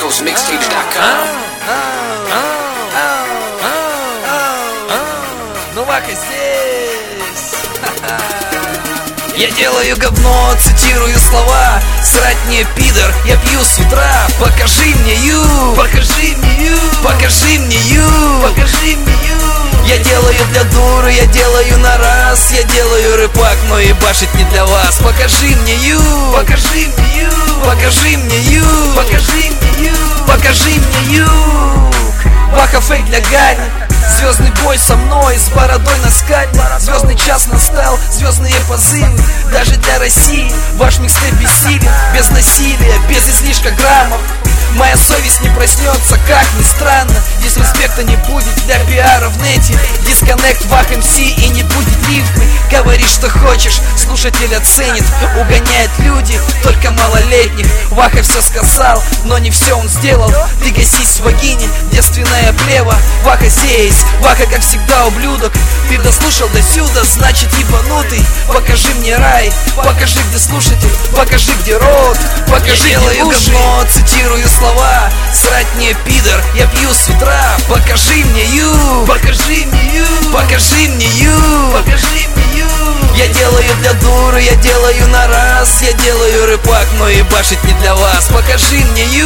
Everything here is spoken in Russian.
westcoastmixtapes.com. Ну, Ваха здесь. Я делаю говно, цитирую слова. Срать мне, пидор, я пью с утра. Покажи мне ю, покажи мне ю, покажи мне ю, покажи мне ю. Я делаю для дуры, я делаю на раз. Я делаю рэпак, но ебашить не для вас. Покажи мне ю, покажи мне ю, покажи мне ю, покажи мне ю, покажи мне ю. Ваха фейк для Гани. Звездный бой со мной, с бородой на скале. Звездный час настал, звездные позывы. Даже для России ваш микстейп бессилен. Без насилия, без излишка граммов. Моя совесть не проснется, как ни странно. Дисреспекта не будет для пиара в нете. Дисконнект Вах МС и не будет рифмы. Говори, что хочешь, слушатель оценит. Угоняют люди, только малолетних. Ваха все сказал, но не все он сделал. Ты гасись в вагине, девственная плева. Ваха здесь, Ваха как всегда ублюдок. Ты дослушал до сюда, значит ебанутый. Покажи мне рай, покажи где слушатель, покажи где рот, покажи где уши. Говно, цитирую слова. Срать мне, пидор, я пью с утра. Покажи мне ю, покажи мне ю, покажи мне ю, покажи мне ю. Я делаю для дуры, я делаю на раз. Я делаю рэпак, но ебашить не для вас. Покажи мне ю.